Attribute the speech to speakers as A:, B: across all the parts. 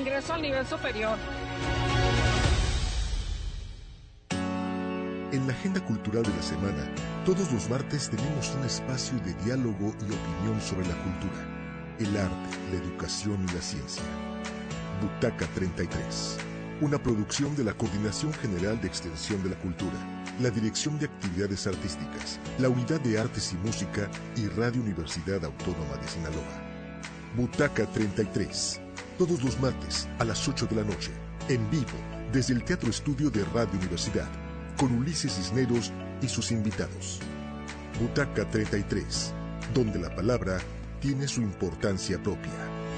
A: ingreso al nivel superior.
B: En la agenda cultural de la semana, todos los martes tenemos un espacio de diálogo y opinión sobre la cultura, el arte, la educación y la ciencia. Butaca 33, una producción de la Coordinación General de Extensión de la Cultura, la Dirección de Actividades Artísticas, la Unidad de Artes y Música y Radio Universidad Autónoma de Sinaloa. Butaca 33, todos los martes a las 8 de la noche, en vivo, desde el Teatro Estudio de Radio Universidad, con Ulises Cisneros y sus invitados. Butaca 33, donde la palabra tiene su importancia propia.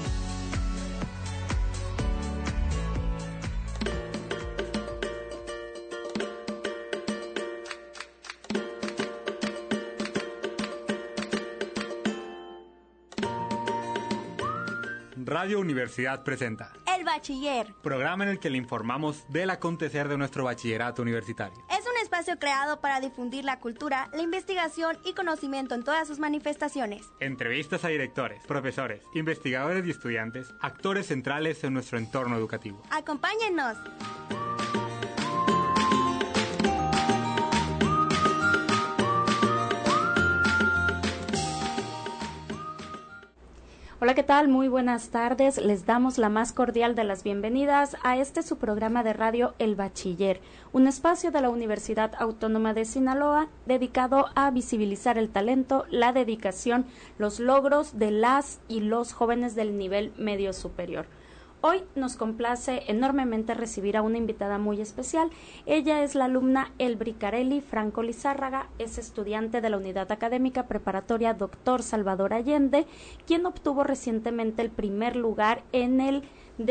C: Radio Universidad presenta
D: El Bachiller,
C: programa en el que le informamos del acontecer de nuestro bachillerato universitario.
D: Es un espacio creado para difundir la cultura, la investigación y conocimiento en todas sus manifestaciones.
C: Entrevistas a directores, profesores, investigadores y estudiantes, actores centrales en nuestro entorno educativo.
D: ¡Acompáñennos!
E: Hola, ¿qué tal? Muy buenas tardes. Les damos la más cordial de las bienvenidas a su programa de radio El Bachiller, un espacio de la Universidad Autónoma de Sinaloa dedicado a visibilizar el talento, la dedicación, los logros de las y los jóvenes del nivel medio superior. Hoy nos complace enormemente recibir a una invitada muy especial. Ella es la alumna Elbry Carelli Franco Lizárraga, es estudiante de la Unidad Académica Preparatoria Dr. Salvador Allende, quien obtuvo recientemente el primer lugar en el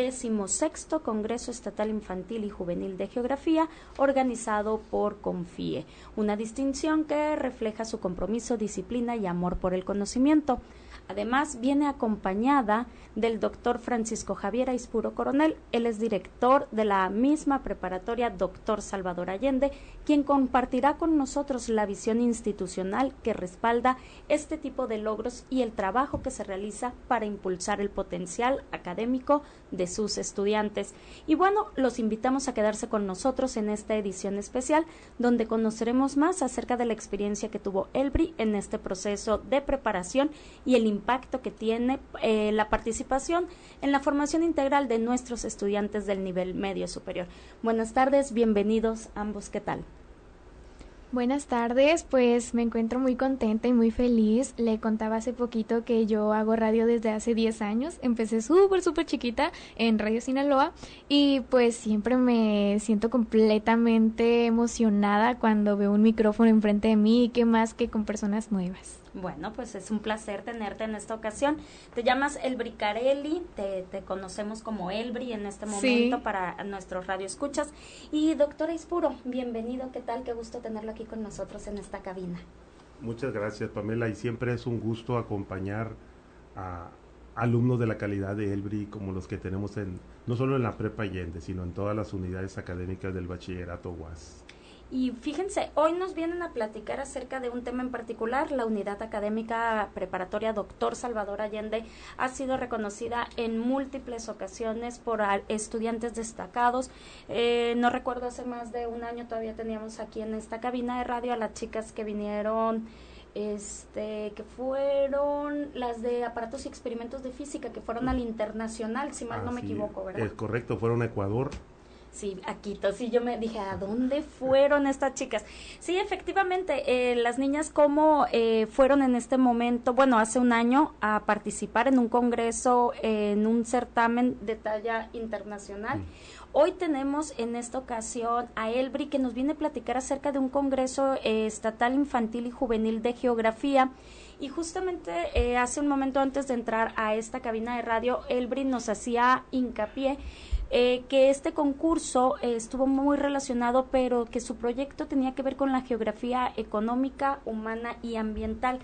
E: 16º Congreso Estatal Infantil y Juvenil de Geografía, organizado por CONFIE, una distinción que refleja su compromiso, disciplina y amor por el conocimiento. Además, viene acompañada del doctor Francisco Javier Aispuro Coronel. Él es director de la misma preparatoria Dr. Salvador Allende, quien compartirá con nosotros la visión institucional que respalda este tipo de logros y el trabajo que se realiza para impulsar el potencial académico de sus estudiantes. Y bueno, los invitamos a quedarse con nosotros en esta edición especial, donde conoceremos más acerca de la experiencia que tuvo Elbry en este proceso de preparación y el impacto que tiene la participación en la formación integral de nuestros estudiantes del nivel medio superior. Buenas tardes, bienvenidos ambos, ¿qué tal?
F: Buenas tardes, pues me encuentro muy contenta y muy feliz. Le contaba hace poquito que yo hago radio desde hace 10 años. Empecé súper chiquita en Radio Sinaloa y pues siempre me siento completamente emocionada cuando veo un micrófono enfrente de mí y qué más que con personas nuevas.
E: Bueno, pues es un placer tenerte en esta ocasión. Te llamas Elbry Carelli, te conocemos como Elbry en este momento, sí, para nuestros radioescuchas. Y doctora Aispuro, bienvenido, ¿qué tal? Qué gusto tenerlo aquí con nosotros en esta cabina.
G: Muchas gracias, Pamela, y siempre es un gusto acompañar a alumnos de la calidad de Elbry como los que tenemos no solo en la Prepa Allende, sino en todas las unidades académicas del bachillerato UAS.
E: Y fíjense, hoy nos vienen a platicar acerca de un tema en particular. La Unidad Académica Preparatoria Dr. Salvador Allende ha sido reconocida en múltiples ocasiones por estudiantes destacados. No recuerdo, hace más de un año todavía teníamos aquí en esta cabina de radio a las chicas que vinieron, que fueron las de aparatos y experimentos de física, que fueron al internacional, si mal no me equivoco, ¿verdad?
G: Es correcto, fueron a Ecuador.
E: Sí, a Quito. Sí, yo me dije, ¿a dónde fueron estas chicas? Sí, efectivamente, las niñas como fueron en este momento, bueno, hace un año, a participar en un congreso, en un certamen de talla internacional. Hoy tenemos en esta ocasión a Elbry, que nos viene a platicar acerca de un congreso estatal infantil y juvenil de geografía. Y justamente hace un momento antes de entrar a esta cabina de radio, Elbry nos hacía hincapié que este concurso estuvo muy relacionado, pero que su proyecto tenía que ver con la geografía económica, humana y ambiental.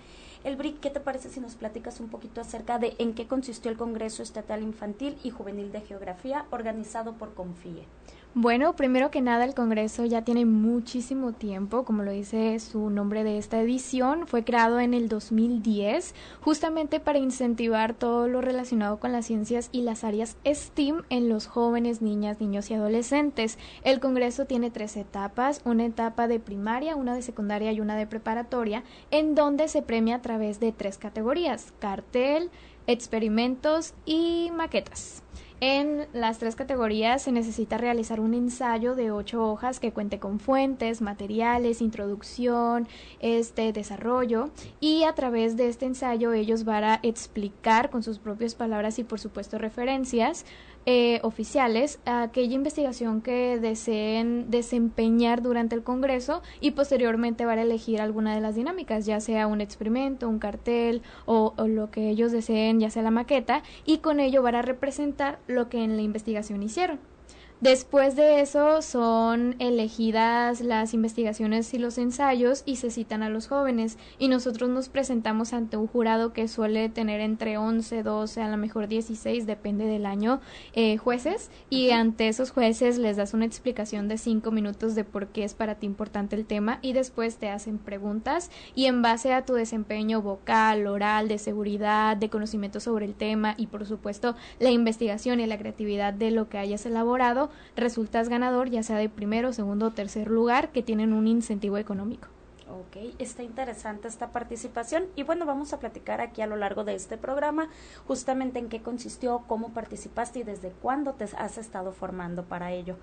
E: Elbri, ¿qué te parece si nos platicas un poquito acerca de en qué consistió el Congreso Estatal Infantil y Juvenil de Geografía organizado por CONFIE?
F: Bueno, primero que nada, el Congreso ya tiene muchísimo tiempo, como lo dice su nombre de esta edición, fue creado en el 2010, justamente para incentivar todo lo relacionado con las ciencias y las áreas STEAM en los jóvenes, niñas, niños y adolescentes. El Congreso tiene 3 etapas, una etapa de primaria, una de secundaria y una de preparatoria, en donde se premia a través de 3 categorías: cartel, experimentos y maquetas. En las 3 categorías se necesita realizar un ensayo de 8 hojas que cuente con fuentes, materiales, introducción, desarrollo, y a través de este ensayo ellos van a explicar con sus propias palabras y por supuesto referencias oficiales aquella investigación que deseen desempeñar durante el Congreso, y posteriormente van a elegir alguna de las dinámicas, ya sea un experimento, un cartel o lo que ellos deseen, ya sea la maqueta, y con ello van a representar lo que en la investigación hicieron. Después de eso son elegidas las investigaciones y los ensayos y se citan a los jóvenes, y nosotros nos presentamos ante un jurado que suele tener entre 11, 12, a lo mejor 16, depende del año, jueces, y ante esos jueces les das una explicación de 5 minutos de por qué es para ti importante el tema, y después te hacen preguntas, y en base a tu desempeño vocal, oral, de seguridad, de conocimiento sobre el tema y por supuesto la investigación y la creatividad de lo que hayas elaborado, resultas ganador, ya sea de primero, segundo o tercer lugar, que tienen un incentivo económico.
E: Ok, está interesante esta participación, y bueno, vamos a platicar aquí a lo largo de este programa justamente en qué consistió, cómo participaste y desde cuándo te has estado formando para ello.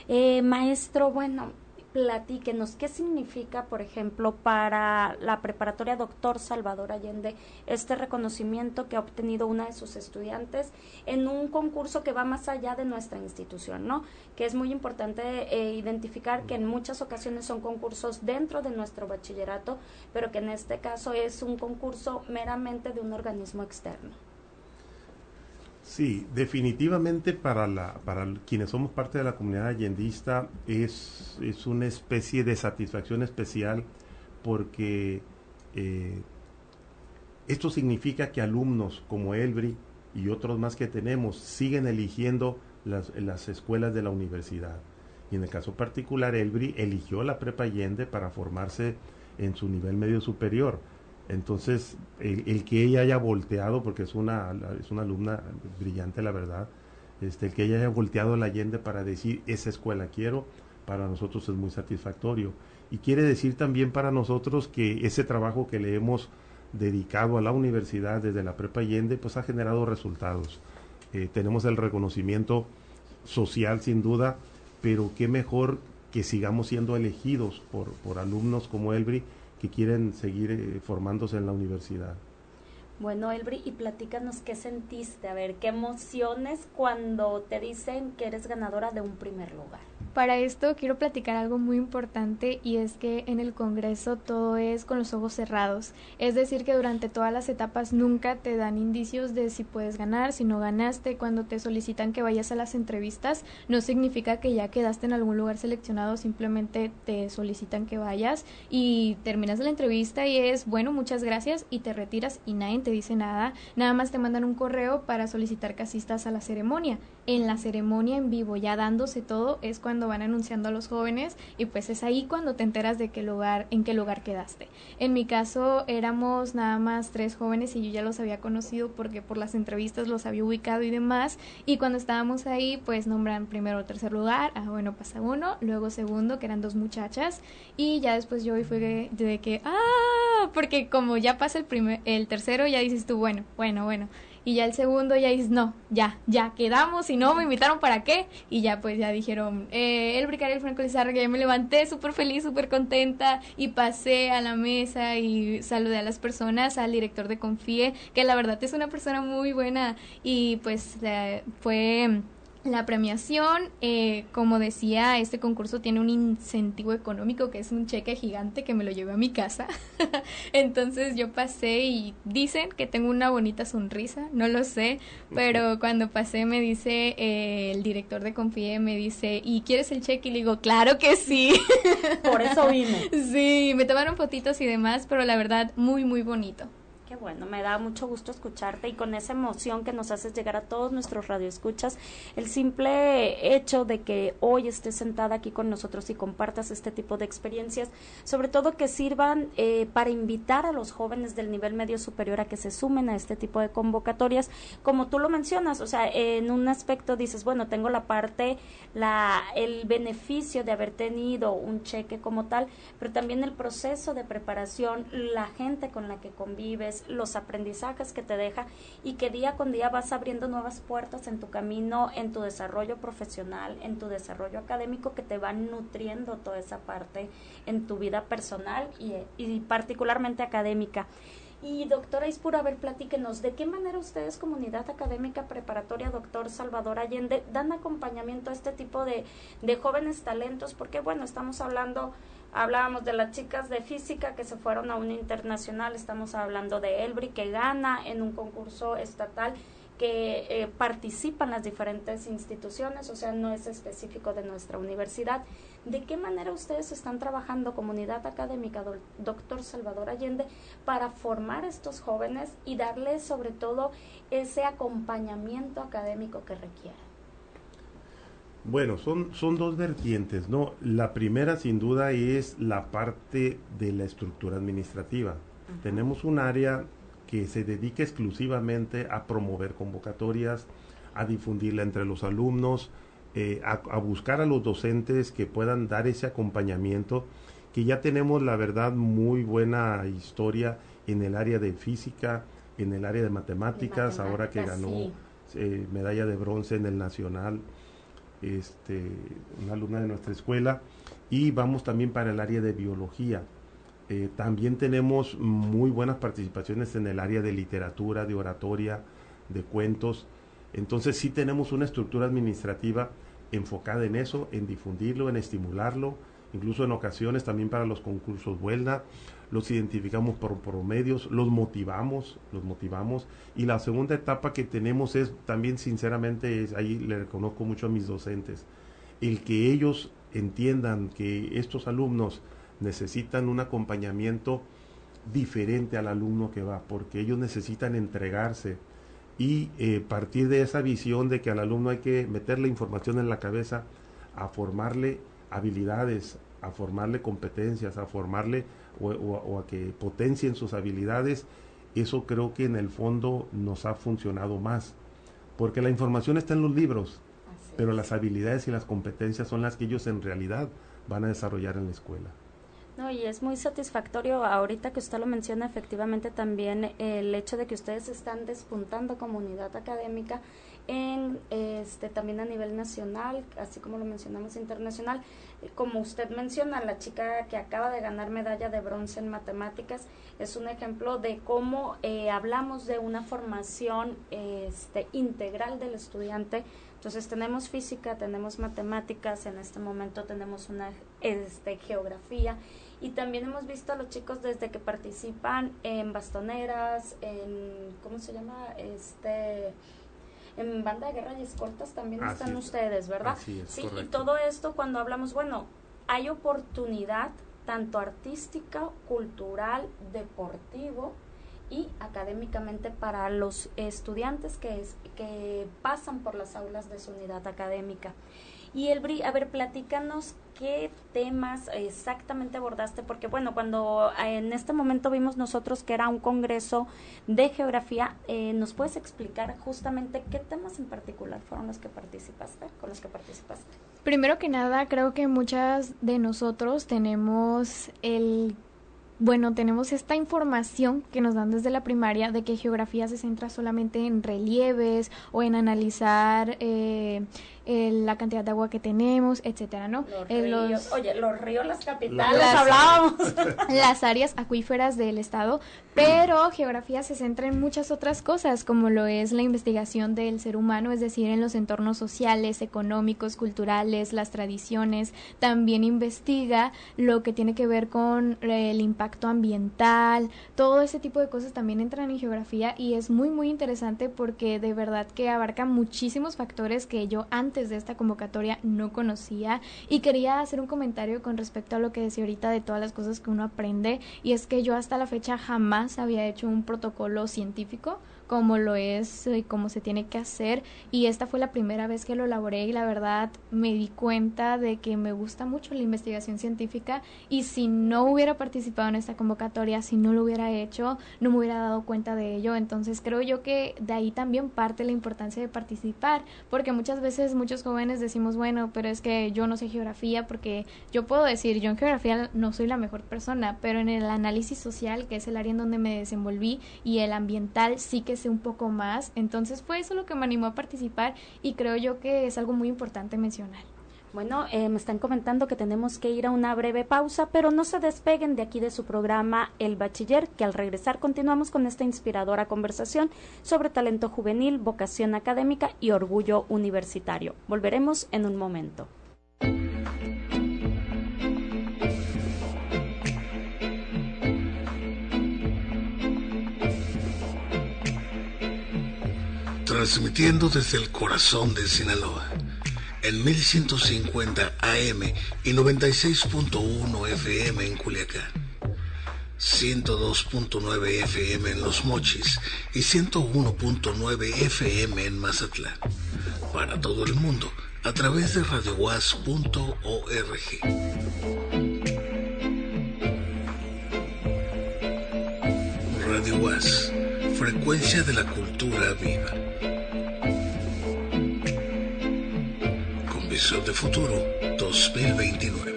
E: Maestro, bueno, platíquenos, ¿qué significa, por ejemplo, para la preparatoria Doctor Salvador Allende este reconocimiento que ha obtenido una de sus estudiantes en un concurso que va más allá de nuestra institución, ¿no? Que es muy importante identificar que en muchas ocasiones son concursos dentro de nuestro bachillerato, pero que en este caso es un concurso meramente de un organismo externo.
G: Sí, definitivamente para quienes somos parte de la comunidad allendista es una especie de satisfacción especial, porque esto significa que alumnos como Elbri y otros más que tenemos siguen eligiendo las escuelas de la universidad. Y en el caso particular, Elbri eligió la Prepa Allende para formarse en su nivel medio superior. Entonces, el que ella haya volteado, porque es una alumna brillante, la verdad, el que ella haya volteado la Allende para decir, esa escuela quiero, para nosotros es muy satisfactorio. Y quiere decir también para nosotros que ese trabajo que le hemos dedicado a la universidad desde la Prepa Allende, pues ha generado resultados. Tenemos el reconocimiento social, sin duda, pero qué mejor que sigamos siendo elegidos por alumnos como Elbri, que quieren seguir formándose en la universidad.
E: Bueno, Elbri, y platícanos qué sentiste, a ver, qué emociones cuando te dicen que eres ganadora de un primer lugar.
F: Para esto quiero platicar algo muy importante, y es que en el Congreso todo es con los ojos cerrados, es decir que durante todas las etapas nunca te dan indicios de si puedes ganar, si no ganaste. Cuando te solicitan que vayas a las entrevistas no significa que ya quedaste en algún lugar seleccionado, simplemente te solicitan que vayas y terminas la entrevista y es bueno, muchas gracias, y te retiras y nadie te dice nada, nada más te mandan un correo para solicitar que asistas a la ceremonia. En la ceremonia en vivo, ya dándose todo, es cuando van anunciando a los jóvenes, y pues es ahí cuando te enteras de en qué lugar quedaste. En mi caso éramos nada más 3 jóvenes y yo ya los había conocido porque por las entrevistas los había ubicado y demás, y cuando estábamos ahí pues nombran primero o tercer lugar, bueno, pasa uno, luego segundo, que eran 2 muchachas, y ya después yo fui de que porque como ya pasa el tercero, ya dices tú bueno, y ya el segundo ya dices, no, ya quedamos, y no me invitaron, ¿para qué? Y ya pues ya dijeron, Elbri Cariel Franco Lizárraga, ya me levanté súper feliz, súper contenta, y pasé a la mesa y saludé a las personas, al director de CONFIE, que la verdad es una persona muy buena, y pues fue la premiación. Como decía, este concurso tiene un incentivo económico que es un cheque gigante que me lo llevé a mi casa. Entonces yo pasé y dicen que tengo una bonita sonrisa, no lo sé, pero cuando pasé me dice el director de CONFIE, me dice, ¿y quieres el cheque? Y le digo, claro que sí.
E: Por eso vine.
F: Sí, me tomaron fotitos y demás, pero la verdad muy muy bonito.
E: Qué bueno, me da mucho gusto escucharte y con esa emoción que nos haces llegar a todos nuestros radioescuchas, el simple hecho de que hoy estés sentada aquí con nosotros y compartas este tipo de experiencias, sobre todo que sirvan para invitar a los jóvenes del nivel medio superior a que se sumen a este tipo de convocatorias, como tú lo mencionas, o sea, en un aspecto dices, bueno, tengo la parte, el beneficio de haber tenido un cheque como tal, pero también el proceso de preparación, la gente con la que convives, los aprendizajes que te deja y que día con día vas abriendo nuevas puertas en tu camino, en tu desarrollo profesional, en tu desarrollo académico, que te van nutriendo toda esa parte en tu vida personal y particularmente académica. Y doctora Ispuro, a ver, platíquenos, ¿de qué manera ustedes, Comunidad Académica Preparatoria Dr. Salvador Allende, dan acompañamiento a este tipo de jóvenes talentos? Porque, bueno, hablábamos de las chicas de física que se fueron a una internacional, estamos hablando de Elbri que gana en un concurso estatal, que participan las diferentes instituciones, o sea, no es específico de nuestra universidad. ¿De qué manera ustedes están trabajando, Comunidad Académica Dr. Salvador Allende, para formar a estos jóvenes y darles sobre todo ese acompañamiento académico que requieren?
G: Bueno, son dos vertientes, ¿no? La primera, sin duda, es la parte de la estructura administrativa. Tenemos un área que se dedica exclusivamente a promover convocatorias, a difundirla entre los alumnos, a buscar a los docentes que puedan dar ese acompañamiento, que ya tenemos, la verdad, muy buena historia en el área de física, en el área de matemáticas, ahora que ganó medalla de bronce en el nacional, una alumna de nuestra escuela, y vamos también para el área de biología. También tenemos muy buenas participaciones en el área de literatura, de oratoria, de cuentos. Entonces sí tenemos una estructura administrativa enfocada en eso, en difundirlo, en estimularlo, incluso en ocasiones también para los concursos Vuelna, los identificamos por promedios, los motivamos, y la segunda etapa que tenemos es también, sinceramente, ahí le reconozco mucho a mis docentes, el que ellos entiendan que estos alumnos necesitan un acompañamiento diferente al alumno que va, porque ellos necesitan entregarse y partir de esa visión de que al alumno hay que meterle información en la cabeza, a formarle habilidades, a formarle competencias, a formarle o a que potencien sus habilidades. Eso creo que en el fondo nos ha funcionado más, porque la información está en los libros, pero las habilidades y las competencias son las que ellos en realidad van a desarrollar en la escuela.
E: No, y es muy satisfactorio ahorita que usted lo menciona, efectivamente también el hecho de que ustedes están despuntando comunidad académica en también a nivel nacional, así como lo mencionamos internacional. Como usted menciona, la chica que acaba de ganar medalla de bronce en matemáticas es un ejemplo de cómo hablamos de una formación integral del estudiante. Entonces tenemos física, tenemos matemáticas, en este momento tenemos una geografía, y también hemos visto a los chicos desde que participan en bastoneras, ¿cómo se llama? En banda de guerra y escoltas también están ustedes, ¿verdad?
G: Así es,
E: sí,
G: correcto.
E: Y todo esto cuando hablamos, bueno, hay oportunidad tanto artística, cultural, deportivo y académicamente para los estudiantes que pasan por las aulas de su unidad académica. Y Elbri, a ver, platícanos qué temas exactamente abordaste, porque bueno, cuando en este momento vimos nosotros que era un congreso de geografía, ¿nos puedes explicar justamente qué temas en particular fueron los que participaste?
F: Primero que nada, creo que muchas de nosotros tenemos tenemos esta información que nos dan desde la primaria de que geografía se centra solamente en relieves o en analizar la cantidad de agua que tenemos, etcétera, ¿no?
E: Los ríos, las capitales, hablábamos.
F: Las áreas acuíferas del estado, pero geografía se centra en muchas otras cosas, como lo es la investigación del ser humano, es decir, en los entornos sociales, económicos, culturales, las tradiciones. También investiga lo que tiene que ver con el impacto ambiental, todo ese tipo de cosas también entran en geografía, y es muy muy interesante porque de verdad que abarca muchísimos factores que yo antes antes de esta convocatoria no conocía, y quería hacer un comentario con respecto a lo que decía ahorita de todas las cosas que uno aprende, y es que yo hasta la fecha jamás había hecho un protocolo científico como lo es y como se tiene que hacer, y esta fue la primera vez que lo elaboré y la verdad me di cuenta de que me gusta mucho la investigación científica, y si no hubiera participado en esta convocatoria, si no lo hubiera hecho, no me hubiera dado cuenta de ello. Entonces creo yo que de ahí también parte la importancia de participar, porque muchas veces muchos jóvenes decimos, bueno, pero es que yo no sé geografía, porque yo puedo decir, yo en geografía no soy la mejor persona, pero en el análisis social, que es el área en donde me desenvolví, y el ambiental sí que sé un poco más. Entonces fue eso lo que me animó a participar, y creo yo que es algo muy importante mencionar.
E: Bueno, me están comentando que tenemos que ir a una breve pausa, pero no se despeguen de aquí de su programa El Bachiller, que al regresar continuamos con esta inspiradora conversación sobre talento juvenil, vocación académica y orgullo universitario. Volveremos en un momento.
A: Transmitiendo desde el corazón de Sinaloa, en 1150 AM y 96.1 FM en Culiacán, 102.9 FM en Los Mochis y 101.9 FM en Mazatlán, para todo el mundo a través de radiowaz.org. Radio Waz, frecuencia de la cultura viva. Con visión de futuro 2029.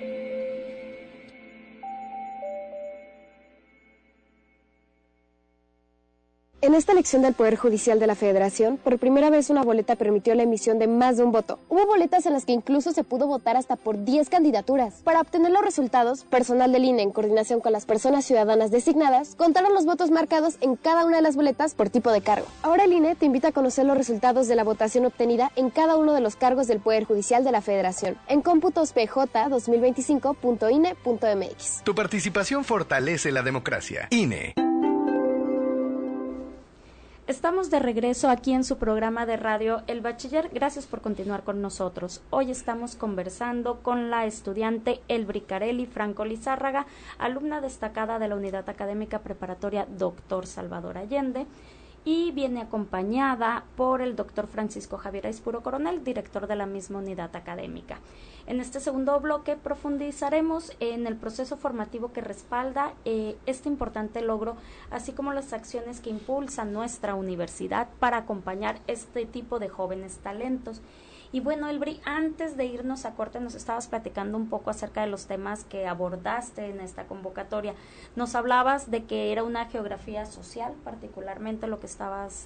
H: En esta elección del Poder Judicial de la Federación, por primera vez una boleta permitió la emisión de más de un voto. Hubo boletas en las que incluso se pudo votar hasta por 10 candidaturas. Para obtener los resultados, personal del INE, en coordinación con las personas ciudadanas designadas, contaron los votos marcados en cada una de las boletas por tipo de cargo. Ahora el INE te invita a conocer los resultados de la votación obtenida en cada uno de los cargos del Poder Judicial de la Federación, en cómputospj2025.ine.mx.
I: Tu participación fortalece la democracia. INE.
E: Estamos de regreso aquí en su programa de radio El Bachiller. Gracias por continuar con nosotros. Hoy estamos conversando con la estudiante Elbri Carelli Franco Lizárraga, alumna destacada de la Unidad Académica Preparatoria Dr. Salvador Allende, y viene acompañada por el doctor Francisco Javier Aispuro Coronel, director de la misma unidad académica. En este segundo bloque profundizaremos en el proceso formativo que respalda este importante logro, así como las acciones que impulsa nuestra universidad para acompañar este tipo de jóvenes talentos. Y bueno, Elbri, antes de irnos a corte nos estabas platicando un poco acerca de los temas que abordaste en esta convocatoria. Nos hablabas de que era una geografía social, particularmente lo que estabas,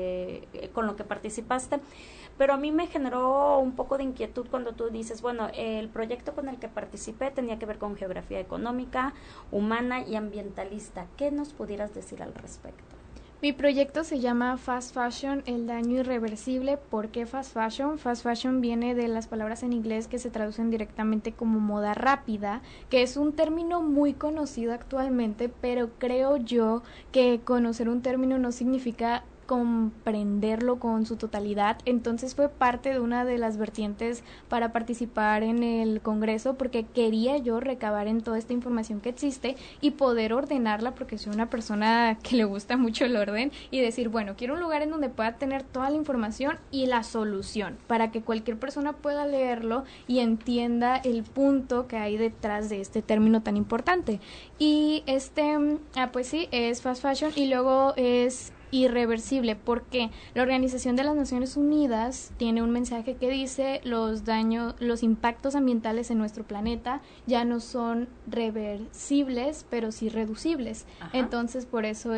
E: con lo que participaste, pero a mí me generó un poco de inquietud cuando tú dices, bueno, el proyecto con el que participé tenía que ver con geografía económica, humana y ambientalista. ¿Qué nos pudieras decir al respecto?
F: Mi proyecto se llama Fast Fashion, el daño irreversible. ¿Por qué Fast Fashion? Fast Fashion viene de las palabras en inglés que se traducen directamente como moda rápida, que es un término muy conocido actualmente, pero creo yo que conocer un término no significa comprenderlo con su totalidad. Entonces fue parte de una de las vertientes para participar en el Congreso, porque quería yo recabar en toda esta información que existe y poder ordenarla, porque soy una persona que le gusta mucho el orden, y decir, bueno, quiero un lugar en donde pueda tener toda la información y la solución, para que cualquier persona pueda leerlo y entienda el punto que hay detrás de este término tan importante. Y pues sí, es Fast Fashion, y luego es irreversible, porque la Organización de las Naciones Unidas tiene un mensaje que dice los impactos ambientales en nuestro planeta ya no son reversibles, pero sí reducibles. Ajá. Entonces por eso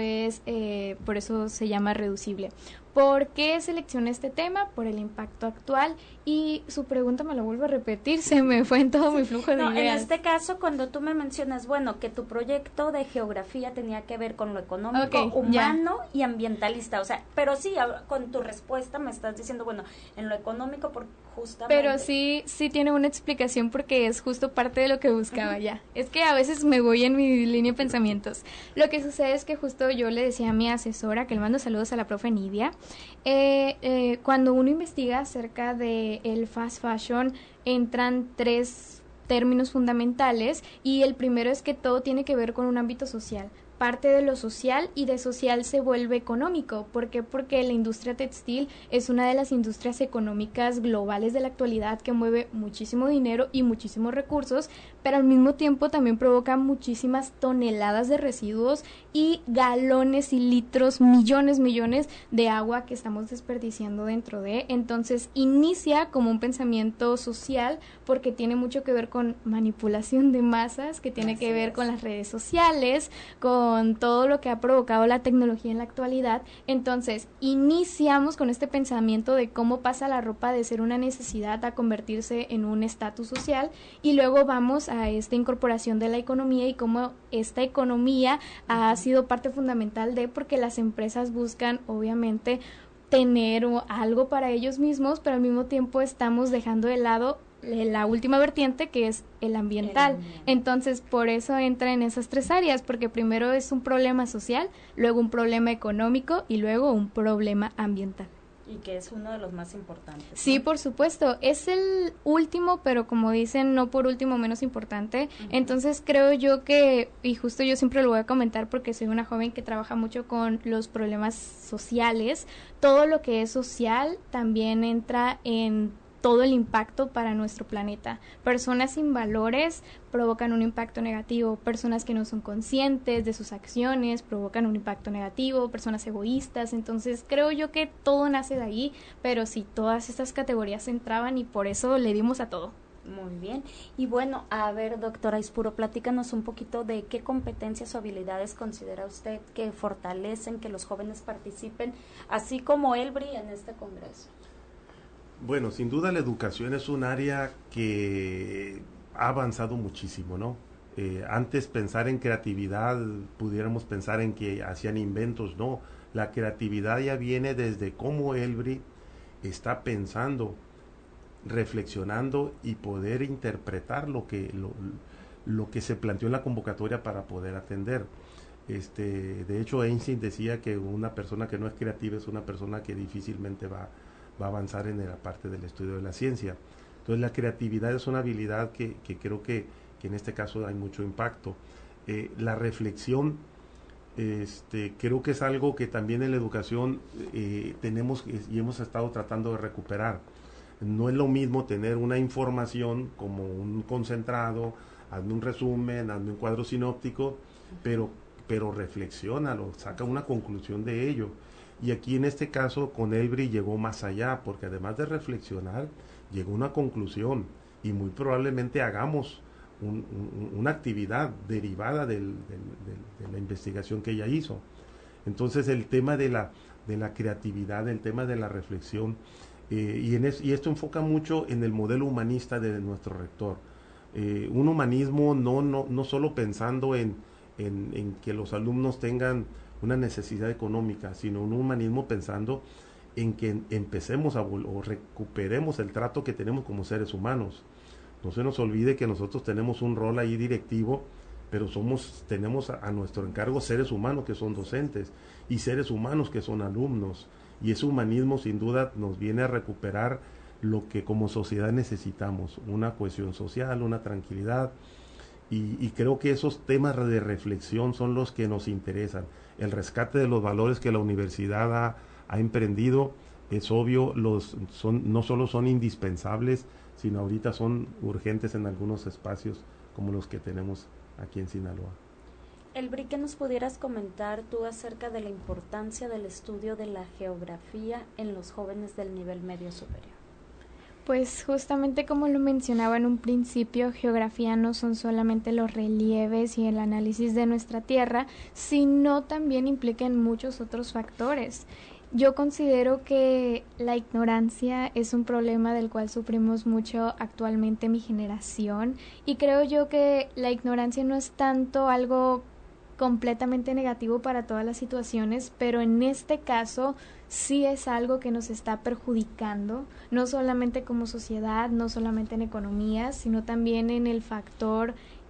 F: se llama reducible. ¿Por qué seleccioné este tema? Por el impacto actual. Y su pregunta me la vuelvo a repetir, se me fue en todo mi flujo de ideas.
E: En este caso, cuando tú me mencionas, bueno, que tu proyecto de geografía tenía que ver con lo económico, humano y ambientalista, o sea, pero sí, con tu respuesta me estás diciendo, bueno, en lo económico, por justamente...
F: Pero sí tiene una explicación, porque es justo parte de lo que buscaba. Ya. Es que a veces me voy en mi línea de pensamientos. Lo que sucede es que justo yo le decía a mi asesora, que le mando saludos a la profe Nidia, Cuando uno investiga acerca de el fast fashion, entran 3 términos fundamentales, y el primero es que todo tiene que ver con un ámbito social. Parte de lo social, y de social se vuelve económico. ¿Por qué? Porque la industria textil es una de las industrias económicas globales de la actualidad, que mueve muchísimo dinero y muchísimos recursos, pero al mismo tiempo también provoca muchísimas toneladas de residuos y galones y litros, millones de agua que estamos desperdiciando dentro de. Entonces inicia como un pensamiento social, porque tiene mucho que ver con manipulación de masas, que tiene que ver con las redes sociales, con todo lo que ha provocado la tecnología en la actualidad. Entonces iniciamos con este pensamiento de cómo pasa la ropa de ser una necesidad a convertirse en un estatus social, y luego vamos a esta incorporación de la economía, y cómo esta economía ha sido parte fundamental de, porque las empresas buscan obviamente tener algo para ellos mismos, pero al mismo tiempo estamos dejando de lado la última vertiente, que es el ambiental. Entonces por eso entra en esas 3 áreas, porque primero es un problema social, luego un problema económico y luego un problema ambiental.
E: Y que es uno de los más importantes, ¿no?
F: Sí, por supuesto, es el último, pero como dicen, no por último menos importante. Entonces creo yo que, y justo yo siempre lo voy a comentar porque soy una joven que trabaja mucho con los problemas sociales, todo lo que es social también entra en todo el impacto para nuestro planeta. Personas sin valores provocan un impacto negativo, personas que no son conscientes de sus acciones provocan un impacto negativo, personas egoístas. Entonces creo yo que todo nace de ahí, pero sí, todas estas categorías entraban, y por eso le dimos a todo.
E: Muy bien. Y bueno, a ver, doctora Ispuro, platícanos un poquito de qué competencias o habilidades considera usted que fortalecen que los jóvenes participen, así como Elbri, en este congreso.
G: Bueno, sin duda la educación es un área que ha avanzado muchísimo, ¿no? Antes pensar en creatividad, pudiéramos pensar en que hacían inventos, no. La creatividad ya viene desde cómo Elbri está pensando, reflexionando y poder interpretar lo que se planteó en la convocatoria para poder atender. De hecho, Einstein decía que una persona que no es creativa es una persona que difícilmente va a avanzar en la parte del estudio de la ciencia. Entonces la creatividad es una habilidad que creo que en este caso hay mucho impacto. La reflexión, creo que es algo que también en la educación tenemos y hemos estado tratando de recuperar. No es lo mismo tener una información como un concentrado, hazme un resumen, hazme un cuadro sinóptico, pero reflexiónalo, saca una conclusión de ello. Y aquí en este caso con Elbri llegó más allá, porque además de reflexionar, llegó a una conclusión, y muy probablemente hagamos una actividad derivada de la investigación que ella hizo. Entonces el tema de la creatividad, el tema de la reflexión, y esto enfoca mucho en el modelo humanista de nuestro rector. Un humanismo no solo pensando en que los alumnos tengan una necesidad económica, sino un humanismo pensando en que empecemos o recuperemos el trato que tenemos como seres humanos. No se nos olvide que nosotros tenemos un rol ahí directivo, pero tenemos a nuestro encargo seres humanos que son docentes y seres humanos que son alumnos, y ese humanismo sin duda nos viene a recuperar lo que como sociedad necesitamos, una cohesión social, una tranquilidad, y creo que esos temas de reflexión son los que nos interesan. El rescate de los valores que la universidad ha emprendido, es obvio, no solo son indispensables, sino ahorita son urgentes en algunos espacios como los que tenemos aquí en Sinaloa.
E: Elbri, ¿qué nos pudieras comentar tú acerca de la importancia del estudio de la geografía en los jóvenes del nivel medio superior?
F: Pues justamente como lo mencionaba en un principio, geografía no son solamente los relieves y el análisis de nuestra tierra, sino también implica en muchos otros factores. Yo considero que la ignorancia es un problema del cual sufrimos mucho actualmente mi generación, y creo yo que la ignorancia no es tanto algo completamente negativo para todas las situaciones, pero en este caso sí es algo que nos está perjudicando, no solamente como sociedad, no solamente en economía, sino también en el factor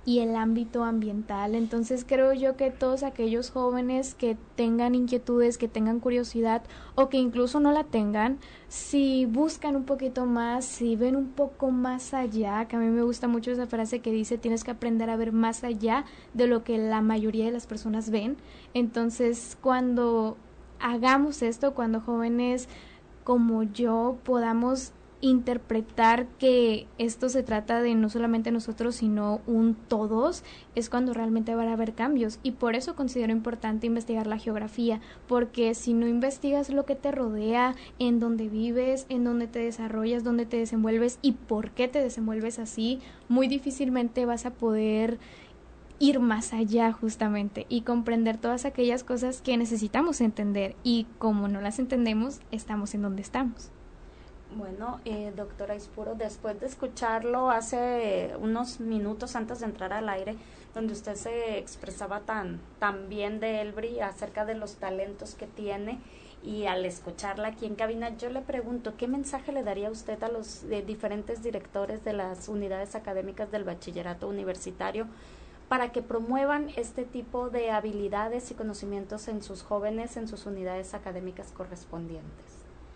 F: y el ámbito ambiental. Entonces creo yo que todos aquellos jóvenes que tengan inquietudes, que tengan curiosidad o que incluso no la tengan, si buscan un poquito más, si ven un poco más allá, que a mí me gusta mucho esa frase que dice tienes que aprender a ver más allá de lo que la mayoría de las personas ven. Entonces cuando hagamos esto, cuando jóvenes como yo podamos interpretar que esto se trata de no solamente nosotros sino un todos, es cuando realmente van a haber cambios. Y por eso considero importante investigar la geografía, porque si no investigas lo que te rodea, en dónde vives, en dónde te desarrollas, dónde te desenvuelves y por qué te desenvuelves así, muy difícilmente vas a poder ir más allá justamente y comprender todas aquellas cosas que necesitamos entender, y como no las entendemos, estamos en donde estamos.
E: Bueno, doctora Aispuro, después de escucharlo hace unos minutos antes de entrar al aire, donde usted se expresaba tan bien de Elbry acerca de los talentos que tiene, y al escucharla aquí en cabina, yo le pregunto, ¿qué mensaje le daría usted a los diferentes directores de las unidades académicas del bachillerato universitario para que promuevan este tipo de habilidades y conocimientos en sus jóvenes, en sus unidades académicas correspondientes?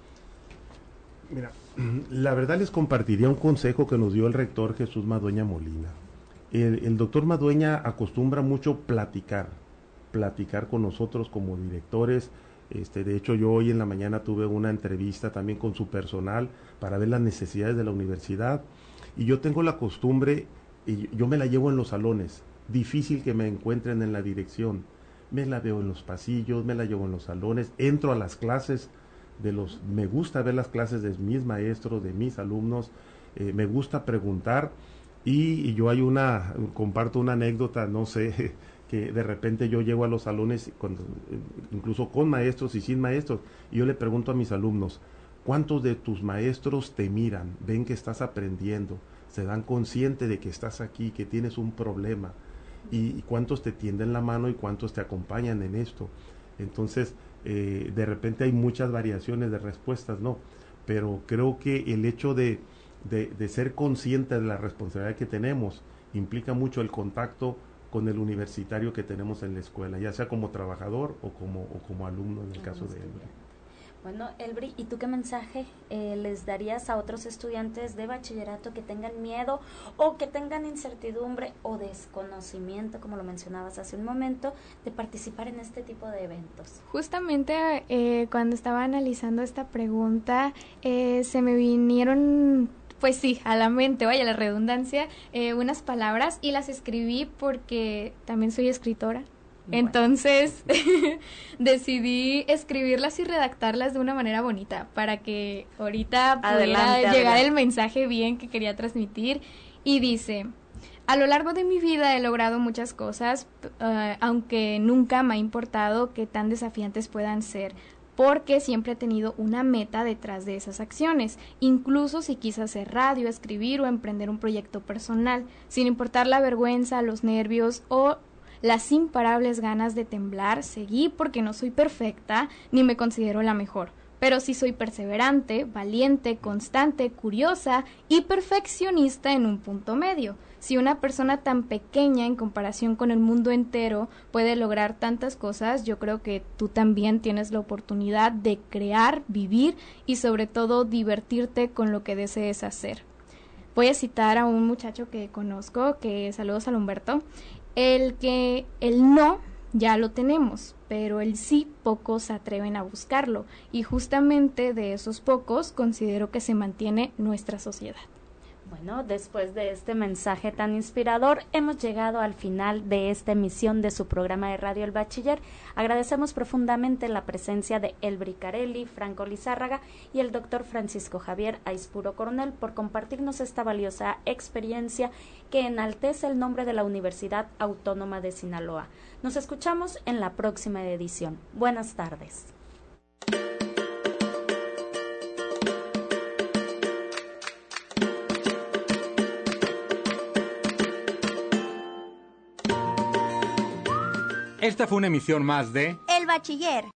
G: Mira, la verdad les compartiría un consejo que nos dio el rector Jesús Madueña Molina. El doctor Madueña acostumbra mucho platicar con nosotros como directores. De hecho, yo hoy en la mañana tuve una entrevista también con su personal para ver las necesidades de la universidad, y yo tengo la costumbre, y yo me la llevo en los salones. Difícil que me encuentren en la dirección, me la veo en los pasillos, me la llevo en los salones, entro a las clases me gusta ver las clases de mis maestros, de mis alumnos, me gusta preguntar, y yo comparto una anécdota, no sé, que de repente yo llego a los salones, incluso con maestros y sin maestros, y yo le pregunto a mis alumnos, ¿cuántos de tus maestros te miran, ven que estás aprendiendo, se dan consciente de que estás aquí, que tienes un problema, y cuántos te tienden la mano y cuántos te acompañan en esto? Entonces, de repente hay muchas variaciones de respuestas, ¿no? Pero creo que el hecho de ser consciente de la responsabilidad que tenemos implica mucho el contacto con el universitario que tenemos en la escuela, ya sea como trabajador o como alumno en el caso de Elbry.
E: Bueno, Elbry, ¿y tú qué mensaje les darías a otros estudiantes de bachillerato que tengan miedo o que tengan incertidumbre o desconocimiento, como lo mencionabas hace un momento, de participar en este tipo de eventos?
F: Justamente cuando estaba analizando esta pregunta, se me vinieron, pues sí, a la mente, vaya la redundancia, unas palabras, y las escribí porque también soy escritora. Entonces decidí escribirlas y redactarlas de una manera bonita para que ahorita pudiera llegar el mensaje bien que quería transmitir. Y dice: a lo largo de mi vida he logrado muchas cosas, aunque nunca me ha importado qué tan desafiantes puedan ser, porque siempre he tenido una meta detrás de esas acciones, incluso si quise hacer radio, escribir o emprender un proyecto personal, sin importar la vergüenza, los nervios o las imparables ganas de temblar. Seguí porque no soy perfecta ni me considero la mejor, pero sí soy perseverante, valiente, constante, curiosa y perfeccionista en un punto medio. Si una persona tan pequeña en comparación con el mundo entero puede lograr tantas cosas, yo creo que tú también tienes la oportunidad de crear, vivir y sobre todo divertirte con lo que desees hacer. Voy a citar a un muchacho que conozco, que saludos a Humberto. El no ya lo tenemos, pero el sí pocos se atreven a buscarlo, y justamente de esos pocos considero que se mantiene nuestra sociedad.
E: Bueno, después de este mensaje tan inspirador, hemos llegado al final de esta emisión de su programa de radio El Bachiller. Agradecemos profundamente la presencia de Elbry Carelli, Franco Lizárraga y el doctor Francisco Javier Aispuro Coronel por compartirnos esta valiosa experiencia que enaltece el nombre de la Universidad Autónoma de Sinaloa. Nos escuchamos en la próxima edición. Buenas tardes.
C: Esta fue una emisión más de
D: El Bachiller.